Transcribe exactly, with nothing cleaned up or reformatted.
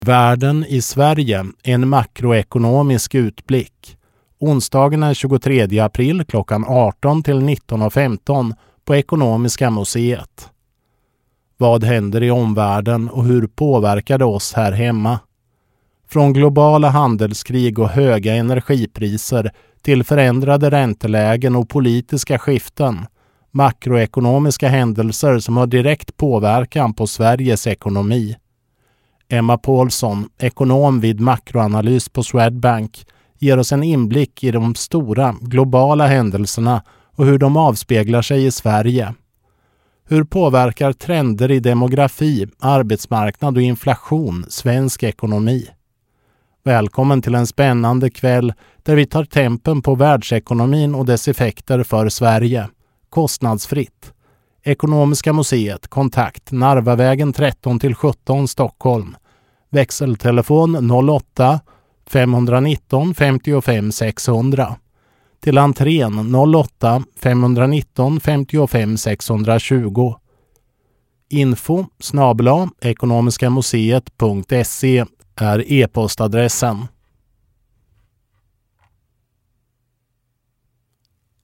Världen i Sverige, en makroekonomisk utblick. Onsdagen den tjugotredje april klockan arton till nitton och femton på Ekonomiska museet. Vad händer i omvärlden och hur påverkar det oss här hemma? Från globala handelskrig och höga energipriser till förändrade räntelägen och politiska skiften. Makroekonomiska händelser som har direkt påverkan på Sveriges ekonomi. Emma Paulsson, ekonom vid makroanalys på Swedbank, ger oss en inblick i de stora globala händelserna och hur de avspeglar sig i Sverige. Hur påverkar trender i demografi, arbetsmarknad och inflation svensk ekonomi? Välkommen till en spännande kväll där vi tar tempen på världsekonomin och dess effekter för Sverige. Kostnadsfritt. Ekonomiska museet, kontakt Narvavägen tretton till sjutton Stockholm. Växeltelefon noll åtta femhundranitton femtiofem sexhundra. Till entrén noll åtta femhundranitton femtiofem sexhundratjugo. Info snabel-a ekonomiskamuseet punkt se är e-postadressen.